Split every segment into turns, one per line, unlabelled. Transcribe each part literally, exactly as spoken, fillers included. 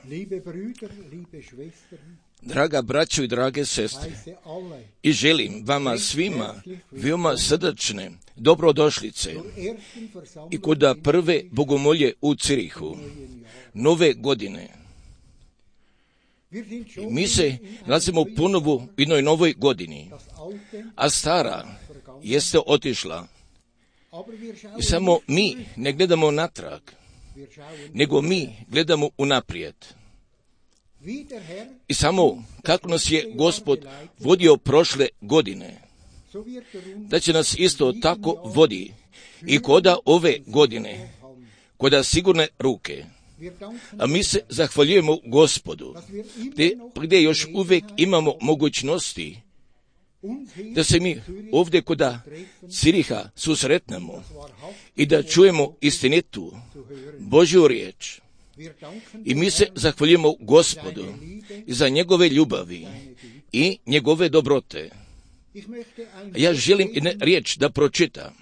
Draga braćo i drage sestre, i želim vama svima veoma srdačne dobrodošlice i kod prve bogomolje u Cirihu, nove godine. Mi se nalazimo ponovo u jednoj novoj godini, a stara jeste otišla. I samo mi ne gledamo natrag, nego mi gledamo unaprijed. I samo kako nas je Gospod vodio prošle godine, da će nas isto tako vodi i koda ove godine, koda sigurne ruke. A mi se zahvaljujemo Gospodu, gdje, gdje još uvijek imamo mogućnosti da se mi ovdje koda Ciriha susretnemo i da čujemo istinitu Božju riječ. I mi se zahvaljujemo Gospodu za njegove ljubavi i njegove dobrote. Ja želim jednu riječ da pročitam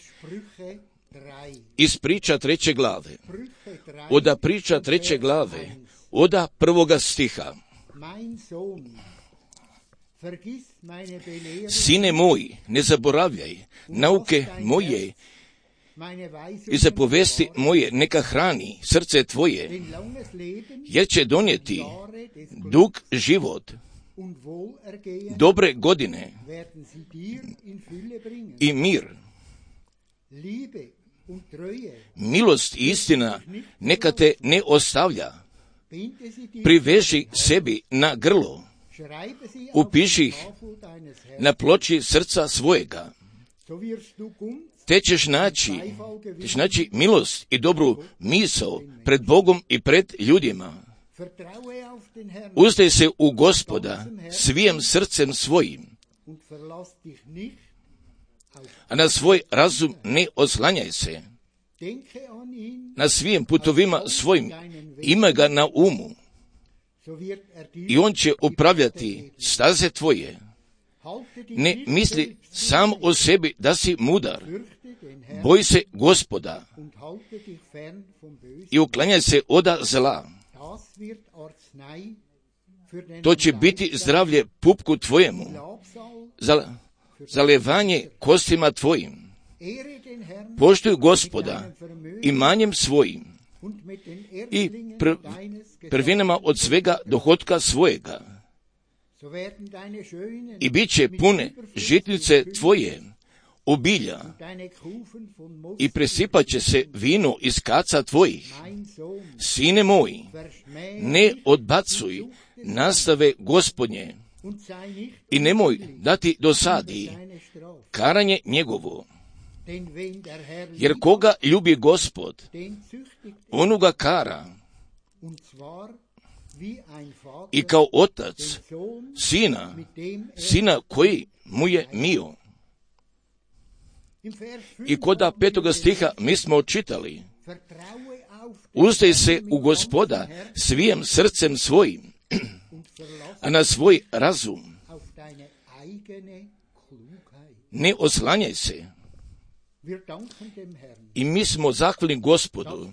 iz priča treće glave, oda priča treće glave, oda prvoga stiha. Sine moj, ne zaboravljaj nauke moje i zapovesti moje, neka hrani srce tvoje, jer će donijeti dug život, dobre godine i mir. Milost i istina neka te ne ostavlja. Priveži sebi na grlo, upiši ih na ploči srca svojega. Te ćeš naći, te ćeš naći milost i dobru misao pred Bogom i pred ljudima. Uzdaj se u Gospoda svijim srcem svojim, a na svoj razum ne oslanjaj se. Na svim putovima svojim ima ga na umu i on će upravljati staze tvoje. Ne misli sam o sebi da si mudar, boj se Gospoda i uklanjaj se oda zla. To će biti zdravlje pupku tvojemu, zaljevanje kostima tvojim. Poštuj Gospoda imanjem svojim i pr- prvinama od svega dohotka svojega. I bit će pune žitnice tvoje obilja i presipat će se vino iz kaca tvojih. Sine moj, ne odbacuj nastave Gospodnje i nemoj dati dosadi karanje njegovo. Jer koga ljubi Gospod, onoga kara, i kao otac sina, sina koji mu je mio. I koda petoga stiha mi smo čitali: uzdaj se u Gospoda svijim srcem svojim, a na svoj razum ne oslanjaj se. I mi smo zahvalni Gospodu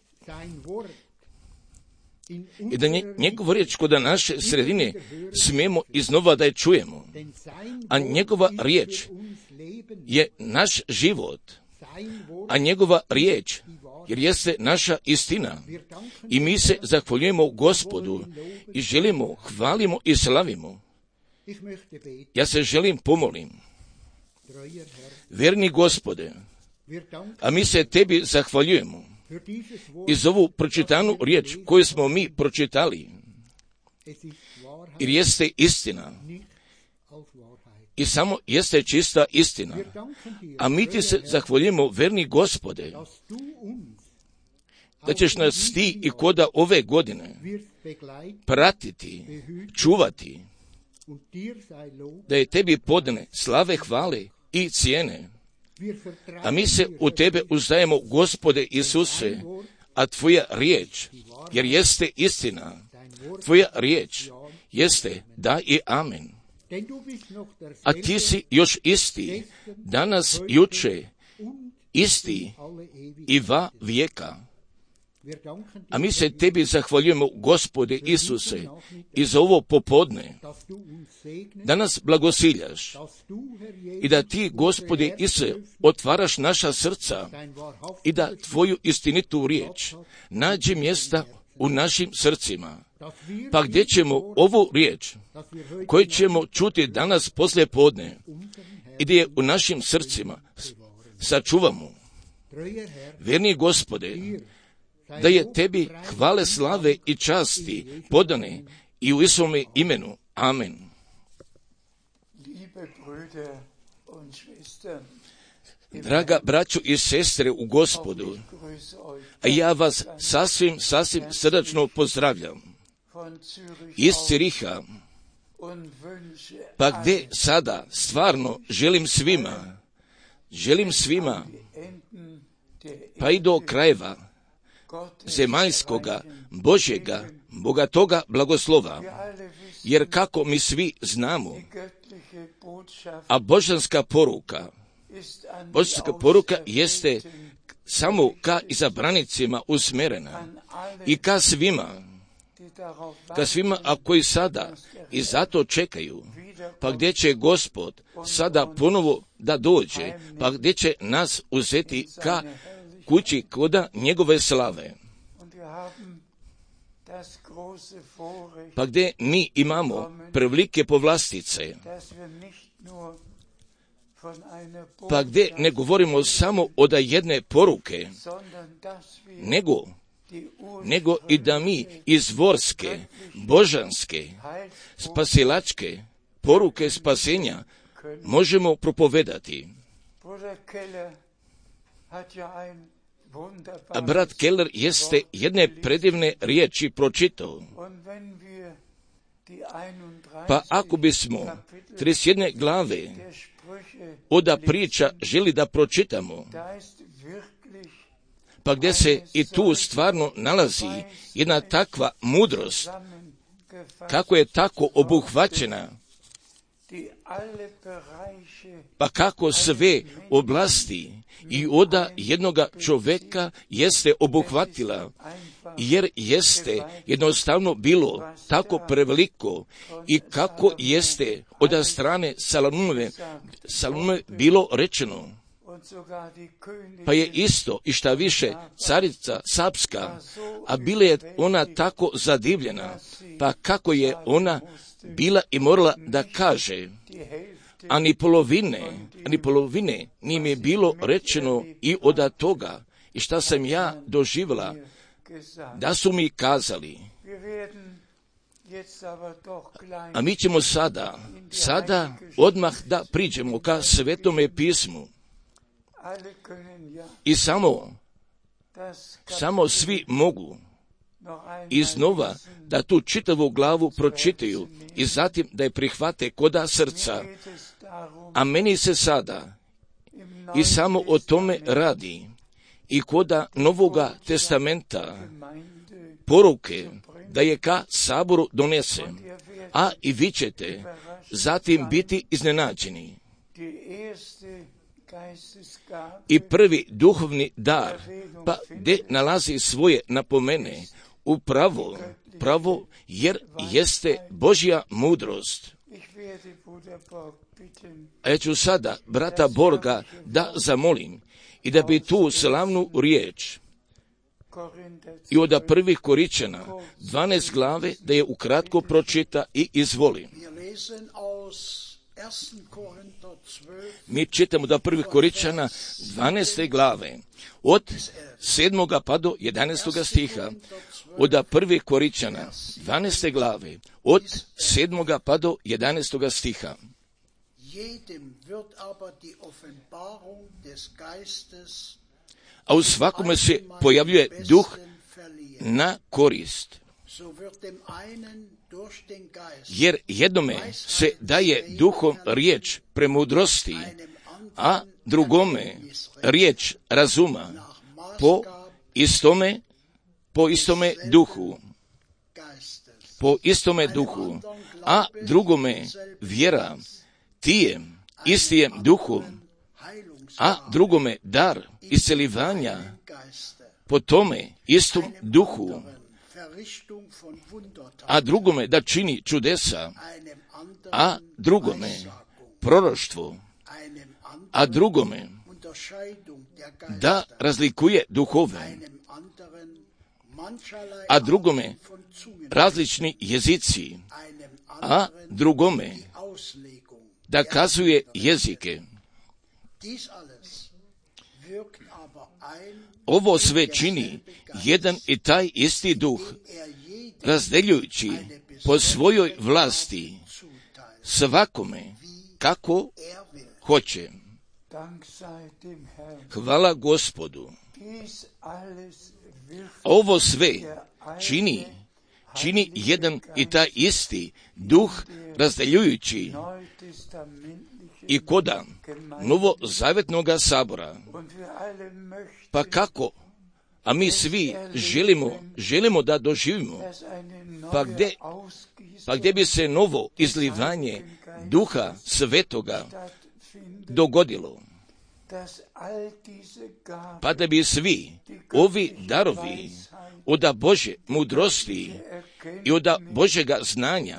i da njegova riječ kod naše sredine smijemo iznova da je čujemo. A njegova riječ je naš život, a njegova riječ jer jeste naša istina. I mi se zahvaljujemo Gospodu i želimo, hvalimo i slavimo. Ja se želim pomolim. Verni Gospode, a mi se tebi zahvaljujemo i za ovu pročitanu riječ koju smo mi pročitali, jer jeste istina i samo jeste čista istina. A mi ti se zahvaljujemo, verni Gospode, da ćeš nas ti i koda ove godine pratiti, čuvati, da je tebi podane slave, hvale i cijene. A mi se u tebe uzdajemo, Gospode Isuse, a tvoja riječ, jer jeste istina, tvoja riječ jeste da i amen. A ti si još isti, danas, juče, isti i va vijeka. A mi se tebi zahvaljujemo, Gospode Isuse, i za ovo popodne, da nas blagosiljaš i da ti, Gospode Isuse, otvaraš naša srca i da tvoju istinitu riječ nađe mjesta u našim srcima. Pa gdje ćemo ovu riječ koju ćemo čuti danas poslije podne i gdje je u našim srcima sačuvamo. Vjerni Gospode, da je tebi hvale, slave i časti podane i u Isovome imenu. Amen. Draga braćo i sestre u Gospodu, a ja vas sasvim, sasvim srdačno pozdravljam iz Ciriha, pa gdje sada stvarno želim svima, želim svima, pa i do krajeva zemaljskoga, Božjega, bogatoga blagoslova, jer kako mi svi znamo, a božanska poruka, božanska poruka jeste samo ka izabranicima usmjerena i ka svima, ka svima, a koji sada i zato čekaju, pa gdje će Gospod sada ponovo da dođe, pa gdje će nas uzeti ka kući koda njegove slave. Pa gdje mi imamo prevelike povlastice, pa gdje ne govorimo samo od jedne poruke, nego, nego i da mi izvorske, božanske, spasilačke poruke spasenja možemo propovedati. A brat Keller jeste jedne predivne riječi pročitao. Pa ako bismo trideset jedne glave oda priča želi da pročitamo, pa gdje se i tu stvarno nalazi jedna takva mudrost, kako je tako obuhvaćena, pa kako sve oblasti i oda jednoga čovjeka jeste obuhvatila, jer jeste jednostavno bilo tako preveliko i kako jeste od strane Salomone, Salomone bilo rečeno. Pa je isto i šta više carica Sapska, a bila je ona tako zadivljena, pa kako je ona bila i morala da kaže, a ni polovine, a ni polovine nije mi je bilo rečeno i od toga, i šta sam ja doživjela, da su mi kazali. A mi ćemo sada, sada odmah da priđemo ka Svetome pismu. I samo, samo svi mogu iznova da tu čitavu glavu pročitaju i zatim da je prihvate koda srca. A meni se sada i samo o tome radi i koda Novoga testamenta poruke da je ka saboru donese, a i vi ćete zatim biti iznenađeni. I prvi duhovni dar, pa gdje nalazi svoje napomene, upravo, pravo, jer jeste Božja mudrost. A ja ću sada brata Borga da zamolim i da bi tu slavnu riječ i od prvih Koričana dvanaest glave da je ukratko pročita i izvoli. Mi čitamo da prvih Koričana dvanaeste glave od sedmoga pa do jedanaestoga stiha, od prvih Koričana dvanaeste glave od sedmoga pa do jedanaestoga stiha. A u svakome se pojavljuje duh na korist. Jer jednome se daje duhom riječ premudrosti, a drugome riječ razuma po istome, po istome duhu, po istome duhu, a drugome vjera tijem istijem duhom, a drugome dar iscelivanja po tome istom duhu, a drugome da čini čudesa, a drugome proroštvo, a drugome da razlikuje duhove, a drugome različni jezici, a drugome da kazuje jezike. Ovo sve čini jedan i taj isti duh, razdeljujući po svojoj vlasti svakome kako hoće. Hvala Gospodu. Ovo sve čini, čini jedan i taj isti duh, razdeljujući i koda novozavjetnoga sabora. Pa kako? A mi svi želimo, želimo da doživimo. Pa gdje, pa gdje bi se novo izlivanje Duha Svetoga dogodilo? Pa da bi svi ovi darovi od Božje mudrosti i od Božjega znanja,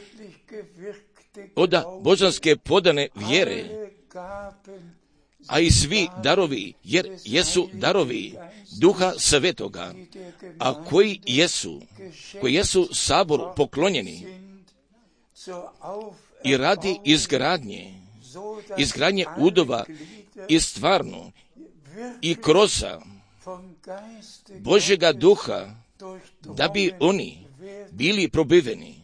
od božanske podane vjere, a i svi darovi, jer jesu darovi Duha Svetoga, a koji jesu, koji jesu saboru poklonjeni i radi izgradnje, izgradnje udova i stvarno i kroza Božjega Duha, da bi oni bili probiveni.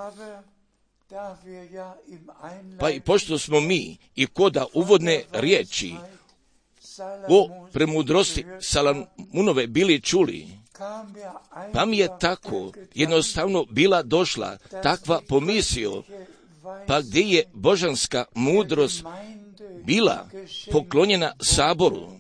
Pa i pošto smo mi i koda uvodne riječi o premudrosti Salamunove bili čuli, pa mi je tako jednostavno bila došla takva pomisio, pa gdje je božanska mudrost bila poklonjena saboru.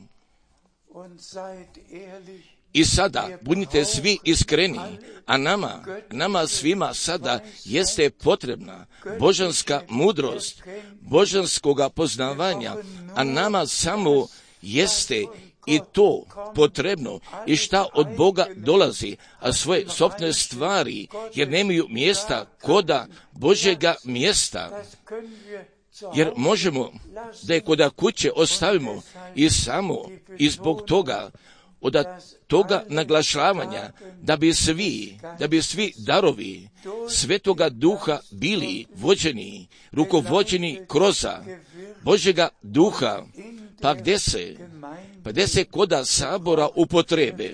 I sada budite svi iskreni, a nama, nama svima sada jeste potrebna božanska mudrost, božanskoga poznavanja, a nama samo jeste i to potrebno i šta od Boga dolazi, a svoje sopne stvari, jer nemaju mjesta koda Božjega mjesta. Jer možemo da je koda kuće ostavimo i samo i zbog toga, od toga naglašavanja, da bi svi, da bi svi darovi Svetoga Duha bili vođeni, rukovođeni kroz Božjega Duha, pa gdje se, pa gdje se koda sabora upotrebe.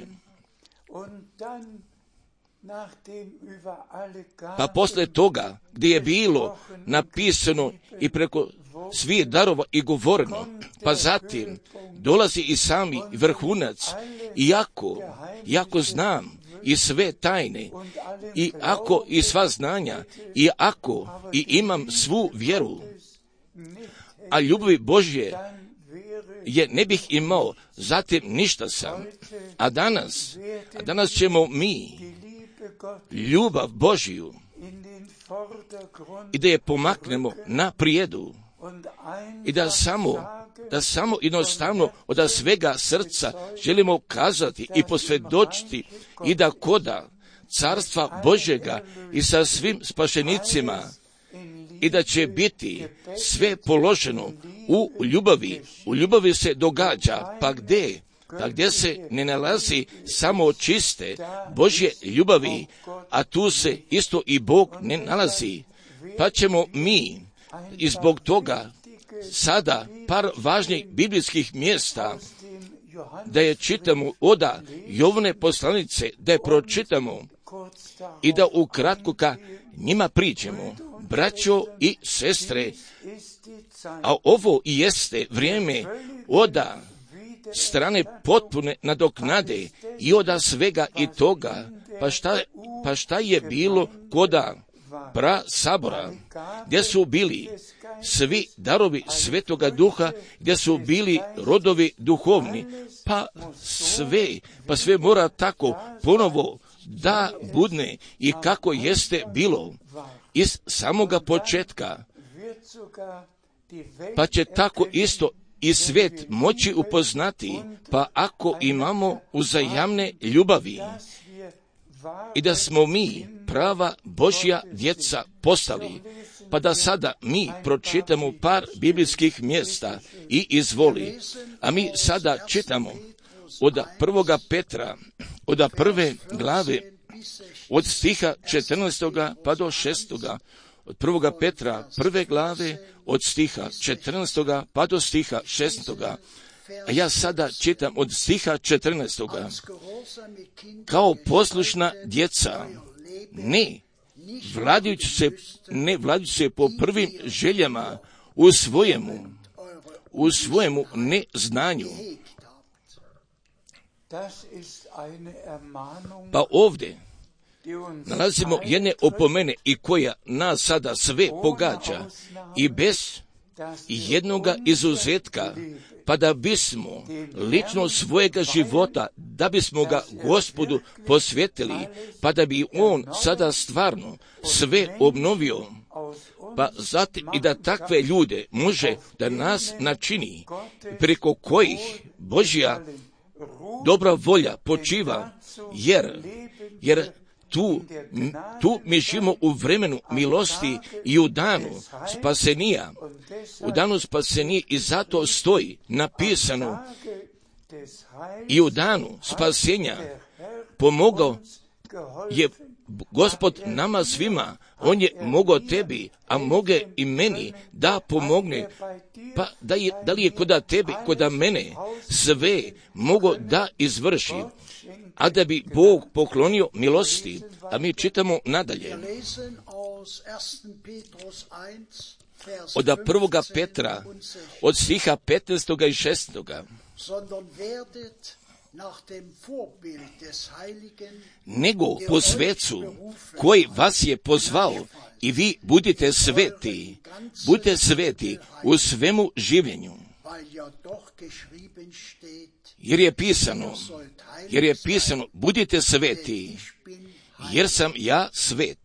Pa posle toga, gdje je bilo napisano i preko svih darova i govoreno, pa zatim dolazi i sami vrhunac, iako, iako znam i sve tajne, i ako i sva znanja, i ako i imam svu vjeru, a ljubavi Božje je ne bih imao, zatim ništa sam. A danas, a danas ćemo mi ljubav Božju i da je pomaknemo na prijedu i da samo, da samo jednostavno od svega srca želimo kazati i posvjedočiti i da koda carstva Božjega i sa svim spašenicima i da će biti sve položeno u ljubavi. U ljubavi se događa, pa gdje? Pa gdje se ne nalazi samo čiste Božje ljubavi, a tu se isto i Bog ne nalazi. Pa ćemo mi i zbog toga sada par važnih biblijskih mjesta da je čitamo oda Jovane poslanice, da je pročitamo i da ukratko ka njima priđemo. Braćo i sestre, a ovo i jeste vrijeme oda strane potpune nadoknade i oda svega i toga, pa šta, pa šta je bilo koda pra sabora, gdje su bili svi darovi Svetoga Duha, gdje su bili rodovi duhovni, pa sve, pa sve mora tako ponovo da budne i kako jeste bilo iz samoga početka, pa će tako isto i svijet moći upoznati, pa ako imamo uzajamne ljubavi i da smo mi prava Božja djeca postali, pa da sada mi pročitamo par biblijskih mjesta i izvoli, a mi sada čitamo od prvoga Petra, od prve glave, od stiha četrnaestoga pa do šestoga, od prvoga Petra, prve glave, od stiha četrnaestoga pa do stiha šestoga, a ja sada čitam od stiha četrnaestoga. Kao poslušna djeca, ne vladajući se, ne vladajući se po prvim željama u svojemu, u svojemu neznanju. Pa ovdje nalazimo jedne opomene i koja nas sada sve pogađa i bez jednoga izuzetka, pa da bismo lično svojega života, da bismo ga Gospodu posvetili, pa da bi on sada stvarno sve obnovio, pa zatim i da takve ljude može da nas načini, preko kojih Božja dobra volja počiva, jer, jer tu, tu mi živimo u vremenu milosti i u danu spasenija, u danu spasenija i zato stoji napisano i u danu spasenja pomogao je Gospod nama svima, on je mogao tebi, a moge i meni da pomogne, pa da, je, da li je koda tebi, koda mene sve mogo da izvrši, a da bi Bog poklonio milosti. A mi čitamo nadalje. Od prvoga Petra, od stiha petnaestoga i šestoga. Nego po svecu koji vas je pozvao i vi budite sveti, budite sveti u svemu življenju. Jer je pisano, jer je pisano, budite sveti, jer sam ja svet.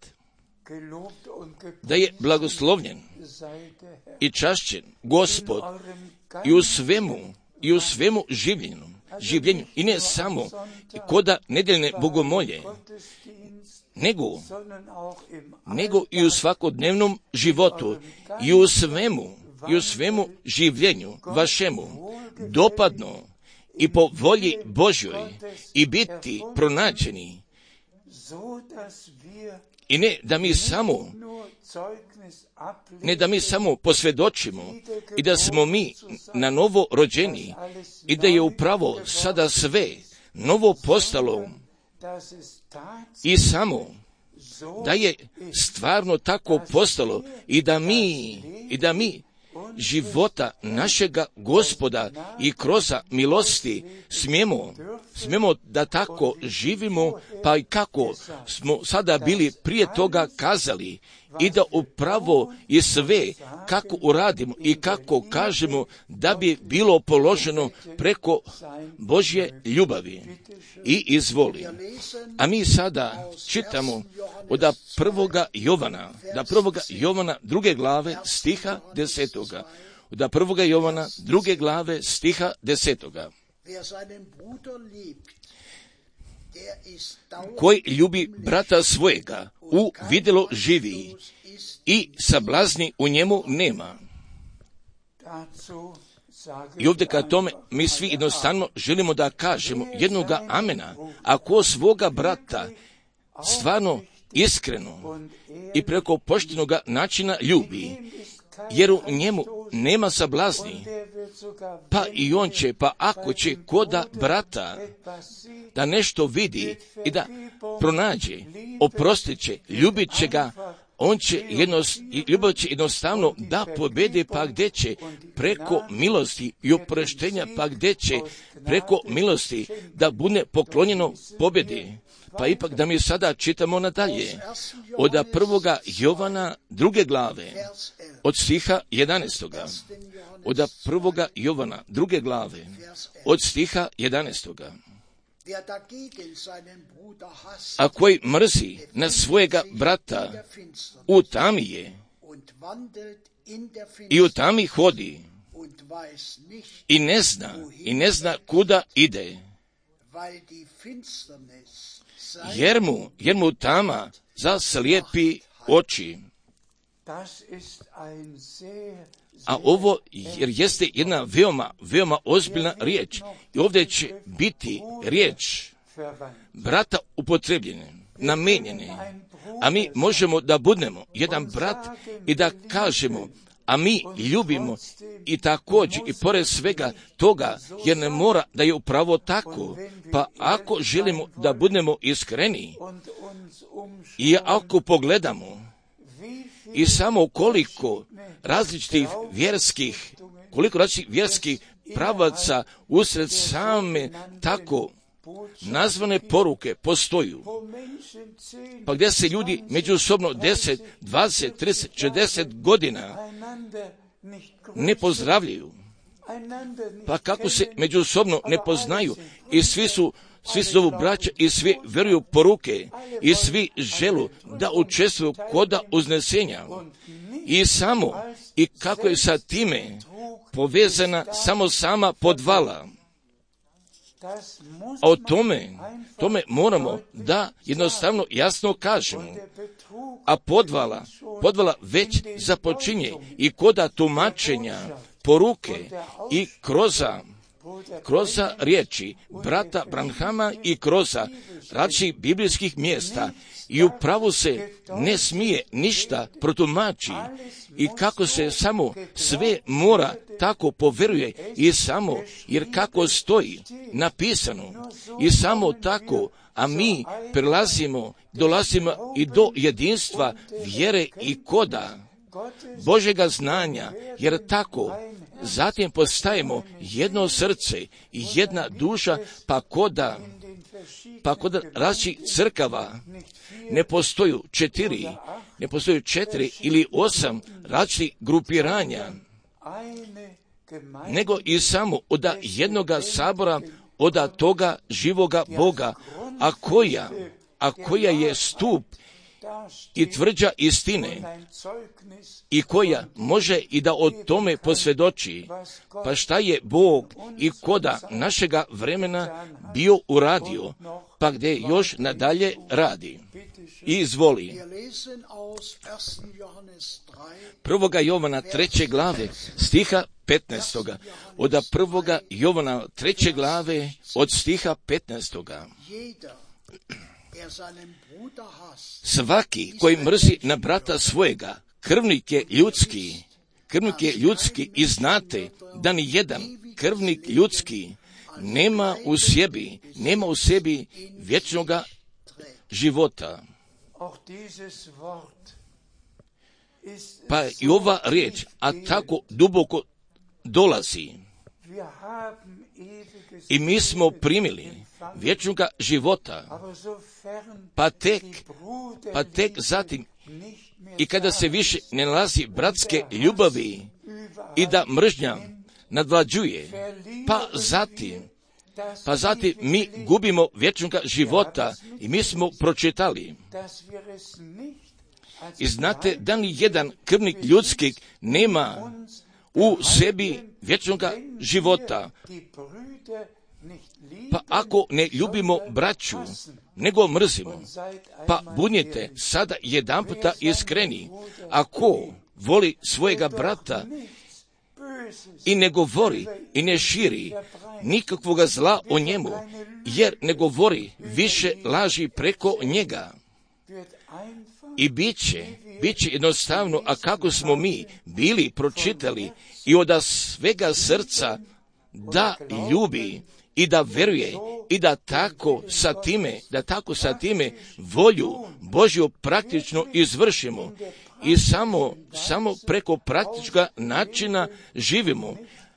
Da je blagoslovljen i čašćen Gospod i u svemu, i u svemu življenju, življenju, i ne samo koda nedeljne bogomolje, nego, nego i u svakodnevnom životu, i u svemu, i u svemu življenju vašemu, dopadno i po volji Božjoj, i biti pronađeni, i ne da mi samo, ne da mi samo posvjedočimo i da smo mi na novo rođeni i da je upravo sada sve novo postalo i samo da je stvarno tako postalo i da mi, i da mi života našega Gospoda i kroz milosti smijemo, smijemo da tako živimo, pa i kako smo sada bili prije toga kazali, i da upravo i sve kako uradimo i kako kažemo da bi bilo položeno preko Božje ljubavi i izvoli. A mi sada čitamo od prvoga Jovana, da prvoga Jovana druge glave stiha desetoga. Od prvoga Jovana druge glave stiha desetoga. Koji ljubi brata svojega, u vidjelo živi, i sablazni u njemu nema. I ovdje kad tome mi svi jednostavno želimo da kažemo jednoga amena, ako svoga brata stvarno iskreno i preko poštenoga načina ljubi, jer u njemu nema sablazni, pa i on će, pa ako će koda brata da nešto vidi i da pronađe, oprostit će, ljubit će ga, on će, jednost, ljubav će jednostavno da pobede, pa gdje će preko milosti i oproštenja, pa gdje će preko milosti da bude poklonjeno pobjede. Pa ipak da mi sada čitamo nadalje, od prvoga Jovana druge glave, od stiha jedanaestoga. Od prvoga Jovana druge glave, od stiha jedanaestoga. A koji mrzi na svojega brata, u tami je i u tami hodi i ne zna, i ne zna kuda ide, jer mu, jer mu tama zaslijepi oči. A ovo jer jeste jedna veoma, veoma ozbiljna riječ. I ovdje će biti riječ brata upotrebljene, namijenjene. A mi možemo da budemo jedan brat i da kažemo, a mi ljubimo i također i pored svega toga, jer ne mora da je upravo tako. Pa ako želimo da budemo iskreni i ako pogledamo i samo koliko različitih vjerskih, koliko različitih vjerskih pravaca usred same tako nazvane poruke postoju, pa gdje se ljudi međusobno deset, dvadeset, trideset, četrdeset godina ne pozdravljaju, pa kako se međusobno ne poznaju i svi su Svi su zovu braća i svi vjeruju poruke i svi želu da učestvuju koda uznesenja. I samo, i kako je sa time povezana samo sama podvala. A o tome, tome moramo da jednostavno jasno kažemo. A podvala, podvala već započinje i koda tumačenja poruke i kroza kroz riječi brata Branhama i kroz različitih biblijskih mjesta i upravo se ne smije ništa protumači i kako se samo sve mora tako poveruje i samo jer kako stoji napisano i samo tako, a mi prelazimo, dolazimo i do jedinstva vjere i koda Božjega znanja, jer tako zatim postajemo jedno srce i jedna duša, pa koda, pa koda različitih crkava ne postoji četiri, ne postoji četiri ili osam različitih grupiranja, nego i samo od jednoga sabora, od toga živoga Boga, a koja, a koja je stup i tvrđa istine i koja može i da o tome posvjedoči, pa šta je Bog i koda našega vremena bio uradio, pa gdje još nadalje radi. I izvoli. Prvoga Jovana treće glave, stiha petnaestoga. Od prvoga Jovana treće glave, od stiha petnaestoga. Svaki koji mrzi na brata svojega, krvnik je ljudski, krvnik je ljudski i znate da ni jedan krvnik ljudski nema u sebi, nema u sebi vječnoga života. Pa i ova riječ, a tako duboko dolazi. I mi smo primili vječnoga života, pa tek, pa tek zatim, i kada se više ne nalazi bratske ljubavi i da mržnja nadvlađuje, pa zatim, pa zatim mi gubimo vječnoga života i mi smo pročitali. I znate da ni jedan krvnik ljudski nema u sebi vječnoga života. Pa ako ne ljubimo braću, nego mrzimo, pa budite sada jedan puta iskreni. Ako voli svojega brata i ne govori i ne širi nikakvoga zla o njemu, jer ne govori više laži preko njega. I bit će, bit će jednostavno, a kako smo mi bili pročitali i od svega srca da ljubi i da veruje i da tako sa time, da tako sa time volju Božju praktično izvršimo i samo, samo preko praktičnog načina živimo,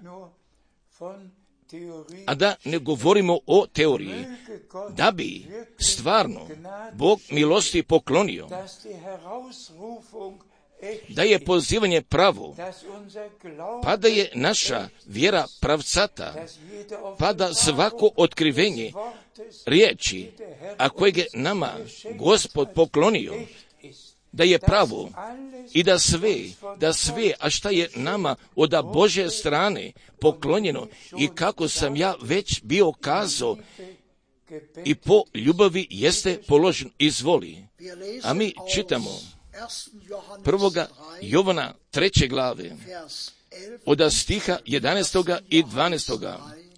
a da ne govorimo o teoriji, da bi stvarno Bog milosti poklonio, da je pozivanje pravo, pa da je naša vjera pravcata, pa da svako otkrivenje riječi, a kojeg je nama Gospod poklonio, da je pravo i da sve, da sve, a šta je nama od Božje strane poklonjeno i kako sam ja već bio kazao i po ljubavi jeste položen, izvoli. A mi čitamo prvoga Jovana treće glave od stiha jedanaestoga i dvanaestoga.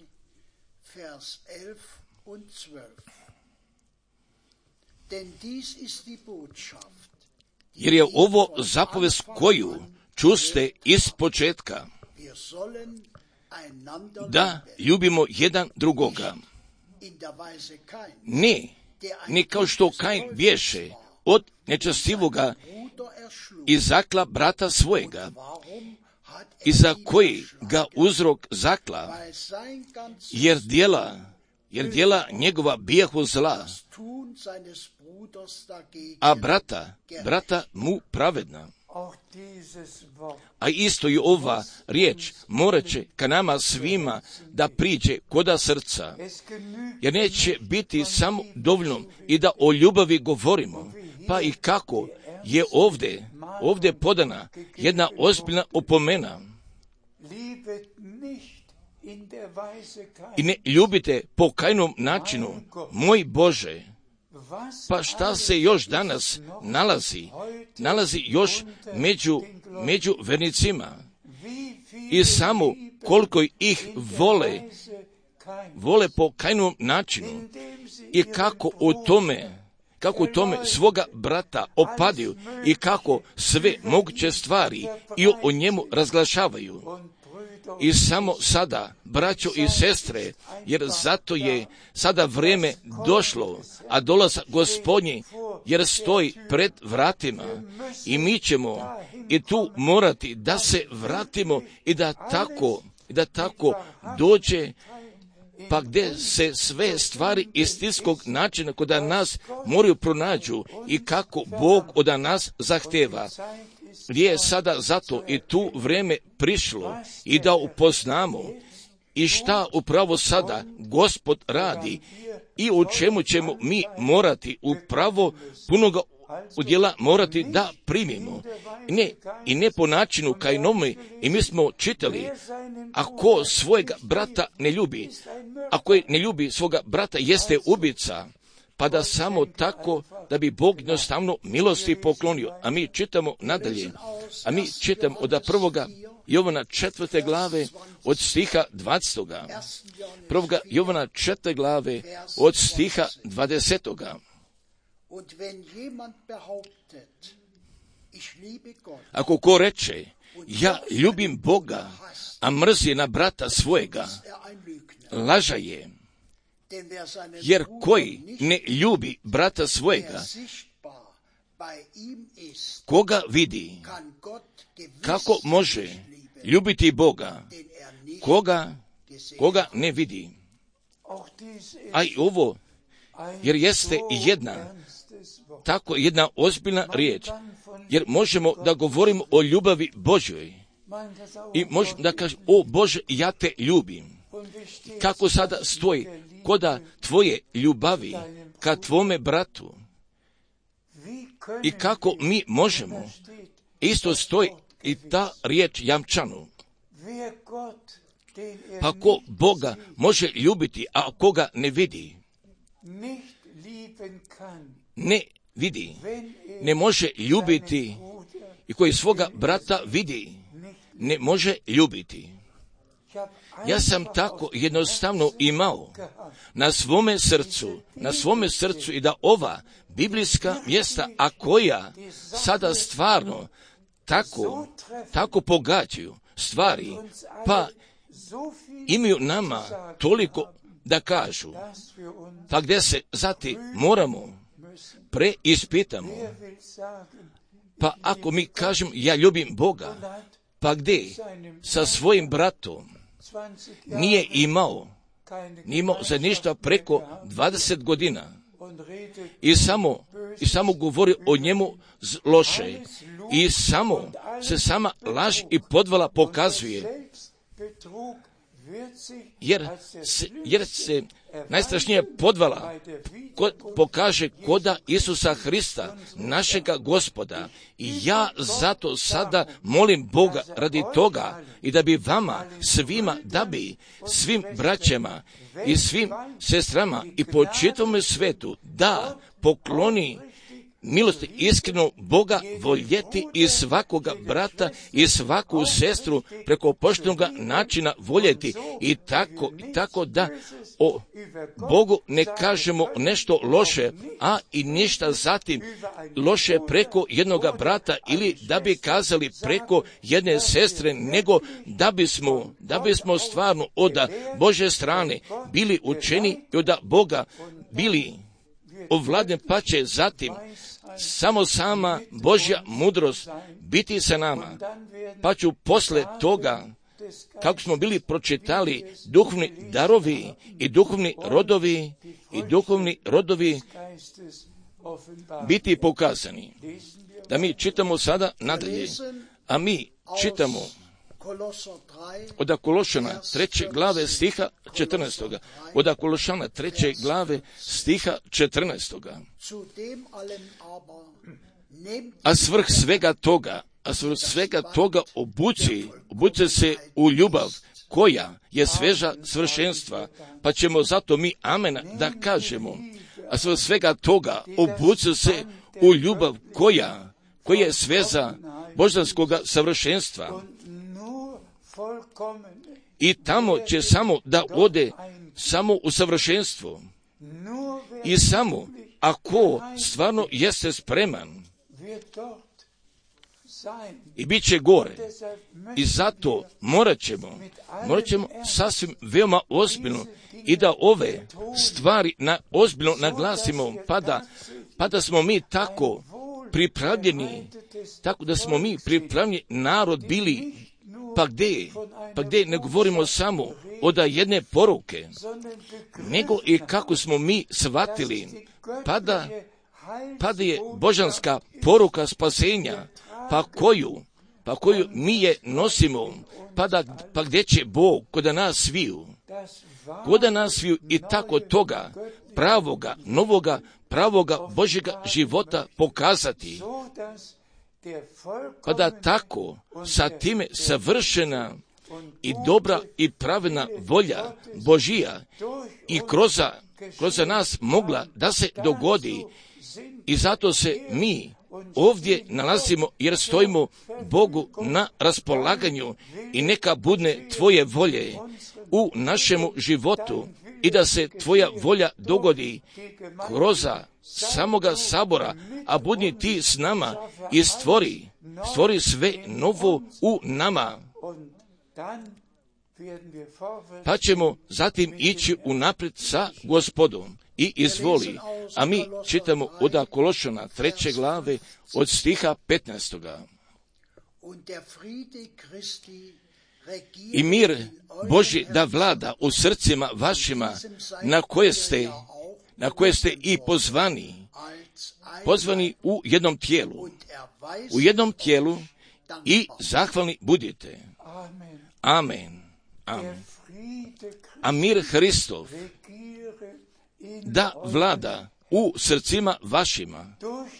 Jer je ovo zapovest koju čuste iz početka, da ljubimo jedan drugoga. Ne, ne kao što Kain bješe od nečastivoga i zakla brata svojega, i za koji ga uzrok zakla, jer djela, jer djela njegova bijahu zla, a brata, brata mu pravedna. A isto i ova riječ morat će ka nama svima da priđe koda srca, jer neće biti samo dovoljno i da o ljubavi govorimo, pa i kako je ovdje, ovdje podana jedna ozbiljna opomena. I ne ljubite po Kainom načinu, moj Bože. Pa šta se još danas nalazi, nalazi još među, među vernicima i samo koliko ih vole, vole po Kainovom načinu i kako u tome, kako u tome svoga brata opadaju i kako sve moguće stvari i o njemu razglašavaju. I samo sada, braćo i sestre, jer zato je sada vrijeme došlo, a dolazak Gospodnji, jer stoji pred vratima i mi ćemo i tu morati da se vratimo i da tako, da tako dođe, pa gdje se sve stvari istinskog načina kod nas moraju pronađu i kako Bog od nas zahteva. Gdje je sada zato i tu vrijeme prišlo i da upoznamo i šta upravo sada Gospod radi i u čemu ćemo mi morati upravo punoga udjela morati da primimo. I ne, i ne po načinu Kainovi, i mi smo čitali, ako svojega brata ne ljubi, ako ne ljubi svoga brata jeste ubica, pa da samo tako da bi Bog jednostavno milosti poklonio. A mi čitamo nadalje, a mi čitamo od prvoga Jovana četvrte glave od stiha dvadesetoga. Prvoga Jovana četvrte glave od stiha dvadesetoga. Ako ko reče, ja ljubim Boga, a mrzi na brata svojega, laža je. Jer koji ne ljubi brata svojega, koga vidi, kako može ljubiti Boga, koga, koga ne vidi. A i ovo, jer jeste jedna, tako jedna ozbiljna riječ, jer možemo da govorimo o ljubavi Božjoj i možemo da kažemo, o Bože, ja te ljubim. Kako sada stoji koda tvoje ljubavi ka tvome bratu i kako mi možemo, isto stoji i ta riječ jamčanu. Pa ko Boga može ljubiti, a koga ne vidi, ne vidi, ne može ljubiti i koji svoga brata vidi, ne može ljubiti. Ja sam tako jednostavno imao na svome srcu, na svome srcu i da ova biblijska mjesta, a koja sada stvarno tako, tako pogađaju stvari, pa imaju nama toliko da kažu, pa gdje se zati moramo preispitamo. Pa ako mi kažem ja ljubim Boga, pa gdje sa svojim bratom nije imao, nije imao za ništa preko dvadeset godina i samo, i samo govori o njemu loše i samo se sama laž i podvala pokazuje, jer se, jer se najstrašnija podvala ko, pokaže koda Isusa Hrista, našega Gospoda. I ja zato sada molim Boga radi toga i da bi vama svima, da bi svim braćama i svim sestrama i po čitavom svetu da pokloni milosti iskreno Boga voljeti i svakoga brata i svaku sestru preko poštenog načina voljeti i tako, i tako da o Bogu ne kažemo nešto loše, a i ništa zatim loše preko jednoga brata ili da bi kazali preko jedne sestre, nego da bismo, da bismo stvarno od Božje strane bili učeni i od Boga bili ovladne, pa će zatim samo sama Božja mudrost biti sa nama, pa ću posle toga, kako smo bili pročitali, duhovni darovi i duhovni rodovi i duhovni rodovi biti pokazani. Da mi čitamo sada nadalje, a mi čitamo od Kološana treće glave stiha četrnaestoga. Od Kološana treće glave stiha četrnaestoga. A svrh svega toga, a svrh svega toga obuci, obuci se u ljubav, koja je sveža svršenstva, pa ćemo zato mi amen da kažemo. A svrh svega toga obuci se u ljubav, koja, koja je sveza božanskog savršenstva. I tamo će samo da ode samo u savršenstvo. I samo ako stvarno jeste spreman i bit će gore. I zato morat ćemo, morat ćemo sasvim veoma ozbiljno i da ove stvari na, ozbiljno naglasimo, pa da, pa da smo mi tako pripravljeni, tako da smo mi pripravljeni narod bili. Pa gdje, pa gdje ne govorimo samo od jedne poruke, nego i kako smo mi shvatili, pa da, pa da je božanska poruka spasenja, pa koju, pa koju mi je nosimo, pa, da, pa gdje će Bog kod nas sviju, kod nas sviju i tako toga pravoga, novoga, pravoga Božjega života pokazati. Pa da tako sa time savršena i dobra i pravedna volja Božija i kroz, kroz nas mogla da se dogodi. I zato se mi ovdje nalazimo jer stojimo Bogu na raspolaganju i neka budne tvoje volje u našemu životu i da se tvoja volja dogodi kroz samoga sabora, a budni ti s nama i stvori, stvori sve novo u nama. Pa ćemo zatim ići unaprijed sa Gospodom i izvoli. A mi čitamo od Kološana treće glave od stiha petnaestoga. I mir Božji da vlada u srcima vašima na koje ste, na koje ste i pozvani, pozvani u jednom tijelu, u jednom tijelu i zahvalni budite. Amen. Amen. A mir Hristov da vlada u srcima vašima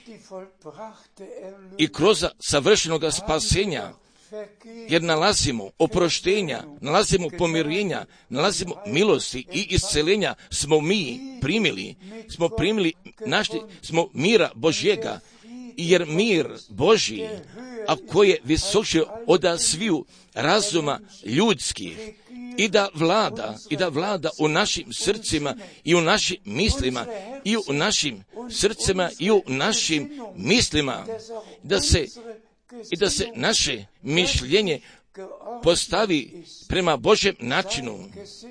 i kroz savršenog spasenja, jer nalazimo oproštenja, nalazimo pomirenja, nalazimo milosti i isceljenja, smo mi primili, smo primili, našli smo mira Božjega, jer mir Božji, a koji je visoši od sviju razuma ljudskih, i da vlada, i da vlada u našim srcima i u našim mislima, i u našim srcima i u našim mislima, da se i da se naše mišljenje postavi prema Božjem načinu.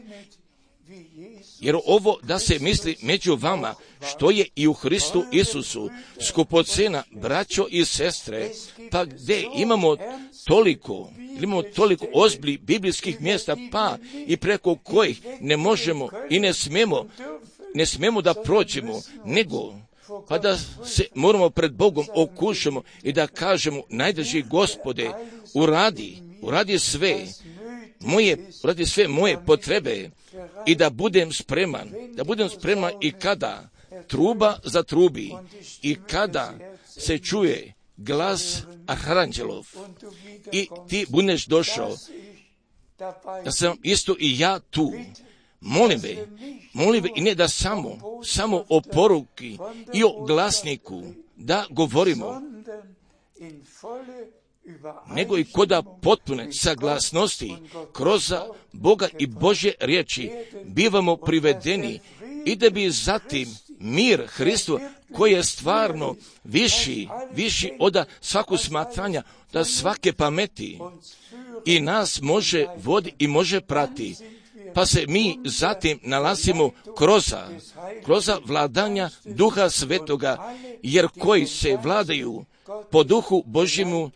Jer ovo da se misli među vama, što je i u Hristu Isusu, skupocena, braćo i sestre, pa gdje imamo toliko, imamo toliko ozbiljnih biblijskih mjesta, pa i preko kojih ne možemo i ne smemo, ne smemo da prođemo, nego pa da se moramo pred Bogom okušamo i da kažemo, najdraži Gospode, uradi, uradi sve, moje, radi sve moje potrebe i da budem spreman, da budem spreman i kada truba zatrubi i kada se čuje glas arhanđelov i ti budeš došao, da sam isto i ja tu. Molim me, molim me i ne da samo, samo o poruki i o glasniku da govorimo, nego i koda potpune saglasnosti kroz Boga i Božje riječi bivamo privedeni i da bi zatim mir Hristu koji je stvarno viši, viši od svakog smatranja, da svake pameti i nas može voditi i može prati. Pa se mi zatim nalazimo kroz, kroz vladanja Duha Svetoga, jer koji se vladaju po Duhu Božjemu,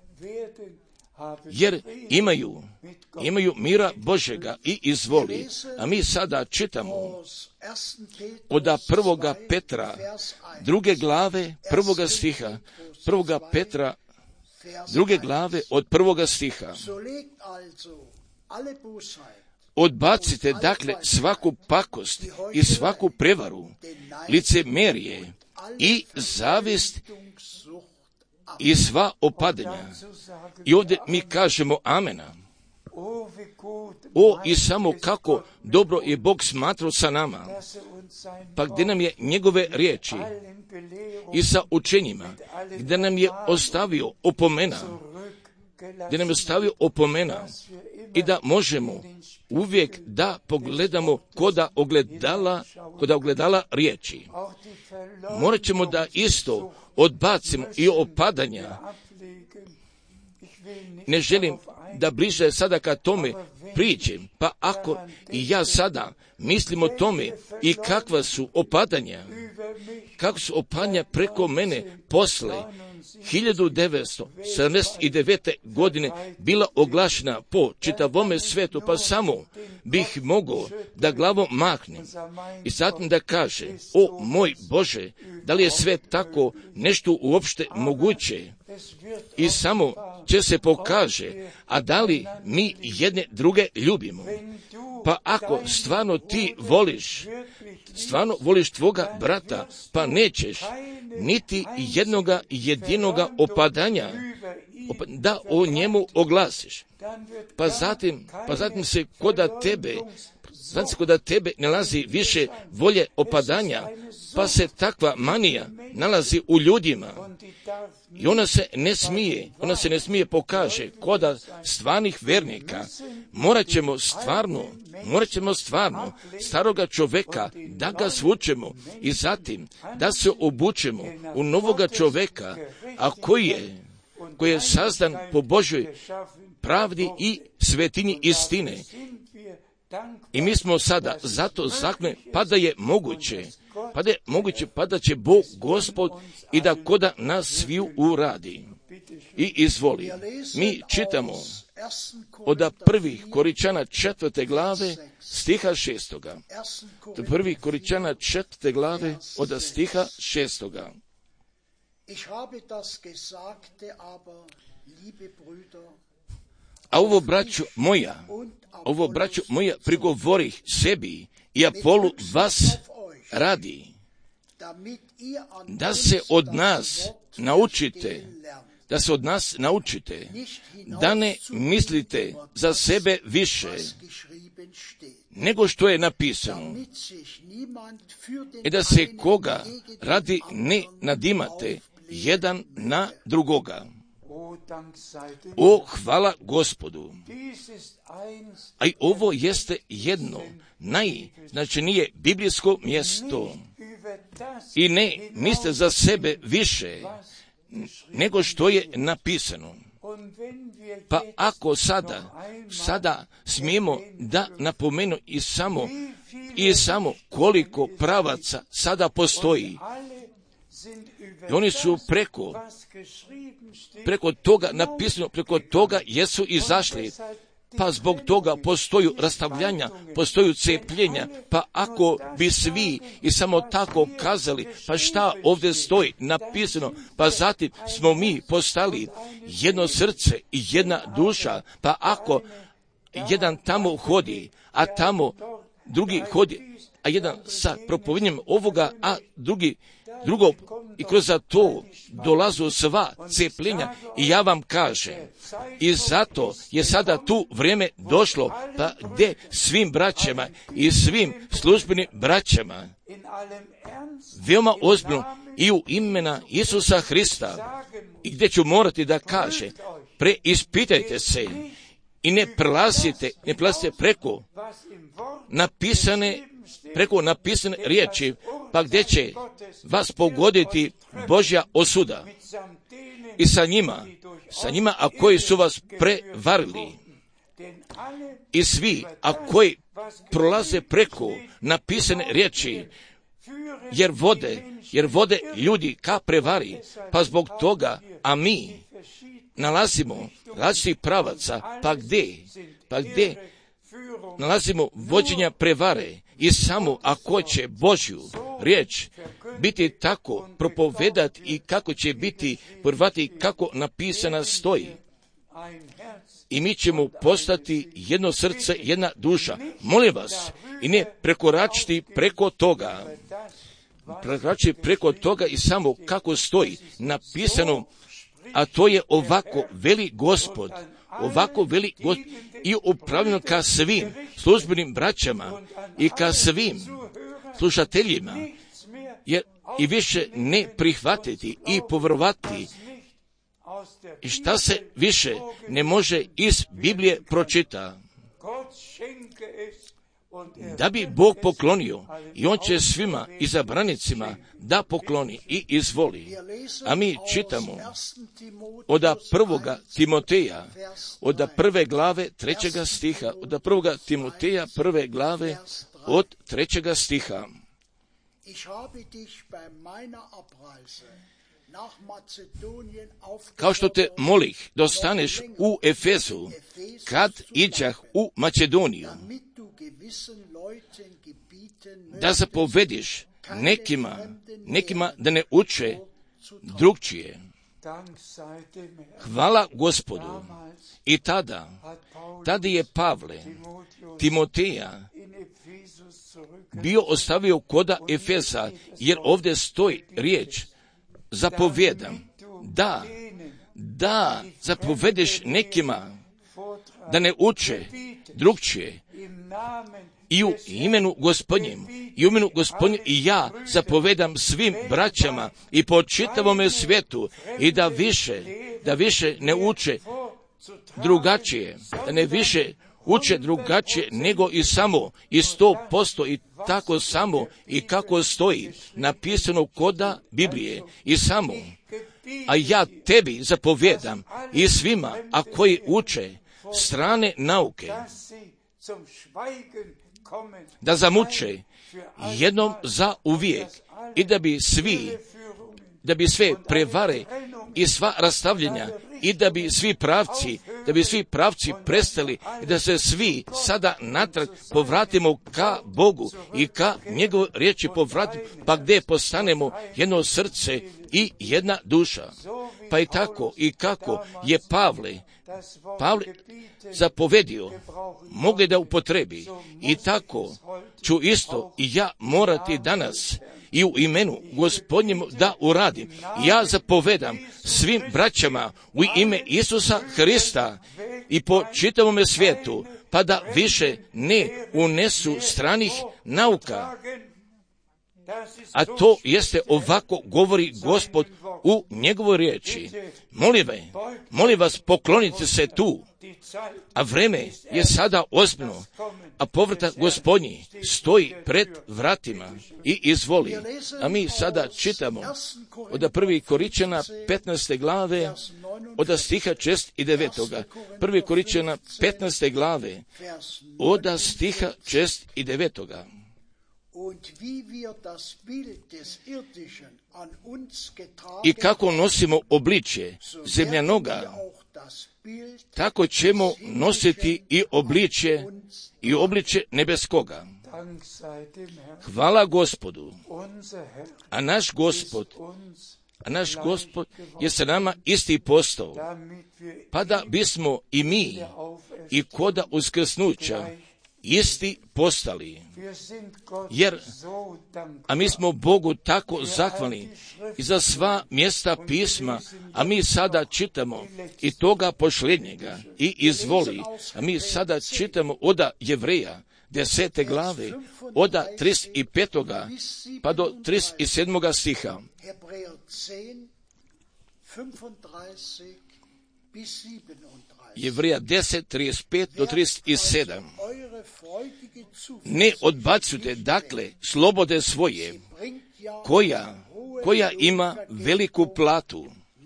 jer imaju, imaju mira Božjega i izvoli. A mi sada čitamo od prvoga Petra, druge glave, prvoga stiha, prvoga Petra, druge glave od prvoga stiha. Odbacite dakle svaku pakost i svaku prevaru, licemerje i zavist i sva opadanja. I ovdje mi kažemo amena. O, i samo kako dobro je Bog smatrao sa nama, pa gdje nam je njegove riječi i sa učenjima, gdje nam je ostavio opomena, gdje nam je ostavio opomena i da možemo uvijek da pogledamo koda ogledala, koda ogledala riječi. Morat ćemo da isto odbacimo i opadanja. Ne želim da bliže sada ka tome priđem, pa ako i ja sada mislim o tome i kakva su opadanja, kako su opadanja preko mene posle hiljadu devetsto sedamdeset devete. godine bila oglašena po čitavome svetu, pa samo bih mogao da glavom mahnem i zatim da kaže, o moj Bože, da li je sve tako nešto uopšte moguće? I samo će se pokaže, a da li mi jedne druge ljubimo? Pa ako stvarno ti voliš, stvarno voliš tvoga brata, pa nećeš niti jednoga jedinoga opadanja da o njemu oglasiš. Pa zatim, pa zatim se koda tebe, zatim se koda tebe nalazi više volje opadanja, pa se takva manija nalazi u ljudima. I ona se ne smije, ona se ne smije pokaže koda stvarnih vernika. Morat ćemo stvarno, morat ćemo stvarno staroga čoveka da ga svučemo i zatim da se obučemo u novoga čoveka, a koji je, koji je sazdan po Božoj pravdi i svetinji istine. I mi smo sada zato zahvalni, pa da je moguće, pa da je moguće, pa da će Bog Gospod i da koda nas sviju uradi. I izvoli. Mi čitamo od prvih Koričana četvrte glave stiha šestoga. Prvi Koričana četvrte glave od stiha šestoga. A ovo, braćo moja, ovo, braćo moja, prigovorih sebi i Apolu vas radi, da se od nas naučite, da se od nas naučite, da ne mislite za sebe više, nego što je napisano, i da se koga radi ne nadimate jedan na drugoga. O, hvala Gospodu. A i ovo jeste jedno najznačajnije biblijsko mjesto. I ne mislite za sebe više nego što je napisano. Pa ako sada, sada smijemo da napomenu i samo, i samo koliko pravaca sada postoji. I oni su preko, preko toga napisano, preko toga jesu izašli. Pa zbog toga postoju rastavljanja, postoju cepljenja, pa ako bi svi i samo tako kazali, pa šta ovdje stoji napisano, pa zatim smo mi postali jedno srce i jedna duša, pa ako, jedan tamo hodi, a tamo drugi hodi, a jedan sa propovednjem ovoga, a drugi drugo, i kroz to dolazu sva cepljenja. I ja vam kažem, i zato je sada tu vrijeme došlo, pa gdje svim braćama i svim službenim braćama veoma ozbiljno i u imena Isusa Hrista, i gdje ću morati da kaže, preispitajte se i ne prelazite, ne prelazite preko napisane, preko napisane riječi, pa gdje će vas pogoditi Božja osuda. I sa njima, sa njima, a koji su vas prevarili, i svi, a koji prolaze preko napisane riječi, jer vode, jer vode ljudi ka prevari, pa zbog toga, a mi nalazimo različitih pravaca, pa gdje, pa gdje nalazimo vođenja prevare, i samo ako će Božju riječ biti tako propovedati i kako će biti prvati kako napisana stoji. I mi ćemo postati jedno srce, jedna duša. Molim vas, i ne prekoračiti preko toga. Prekoračiti preko toga i samo kako stoji napisano, a to je ovako veli Gospod, ovako veli Gospod, i upravljeno ka svim službenim braćama i ka svim slušateljima, jer i više ne prihvatiti i povjerovati i šta se više ne može iz Biblije pročita. Da bi Bog poklonio, i on će svima izabranicima da pokloni i izvoli. A mi čitamo od prvoga Timoteja, od prve glave trećega stiha, od prvoga Timoteja prve glave od trećega stiha. Kao što te molih da ostaneš u Efezu, kad iđah u Makedoniju, da zapovediš nekima, nekima da ne uče drugčije. Hvala Gospodu. I tada, tada je Pavle Timoteja bio ostavio koda Efesa, jer ovdje stoji riječ, zapovjedam, da, da zapovedeš nekima da ne uče drugčije, i u imenu Gospodnjem, i u imenu Gospodnjem, i ja zapovedam svim braćama i po čitavome svijetu, i da više, da više ne uče drugačije, da ne više uče drugačije, nego i samo, i sto posto, i tako samo, i kako stoji napisano koda Biblije, i samo, a ja tebi zapovjedam, i svima, a koji uče strane nauke, da zamuče jednom za uvijek, i da bi svi, da bi sve prevare i sva rastavljenja, i da bi svi pravci, da bi svi pravci prestali, i da se svi sada natrag povratimo ka Bogu i ka njegove riječi povratimo, pa gdje postanemo jedno srce i jedna duša. Pa i tako i kako je Pavle, Pavle zapovedio, mogli da upotrebi, i tako ću isto i ja morati danas i u imenu Gospodnjem da uradim. Ja zapovedam svim braćama u ime Isusa Hrista i po čitavome svijetu, pa da više ne unesu stranih nauka. A to jeste ovako govori Gospod u njegovoj riječi. Molim vas, molim vas, poklonite se tu. A vreme je sada ozbiljno, a povratak Gospodnji stoji pred vratima i izvoli. A mi sada čitamo od prvi Korinčana petnaeste glave, od stiha šest i devetoga. prvi Korinčana petnaeste glave, od stiha šest i devetoga. I kako nosimo obličje zemljanoga, tako ćemo nositi i obličje i obličje nebeskoga. Hvala Gospodu. A naš Gospod, a naš Gospod je sa nama isti postao, pa da bismo i mi i koda uskrsnuća isti postali. Jer, a mi smo Bogu tako zahvalni i za sva mjesta pisma, a mi sada čitamo i toga posljednjega i izvoli, a mi sada čitamo oda Jevreja, desete glave, oda trideset petoga pa do trideset sedmoga stiha. Jevreja deset, trideset pet do trideset sedam. Ne odbacujte dakle slobode svoje, koja, koja ima veliku platu,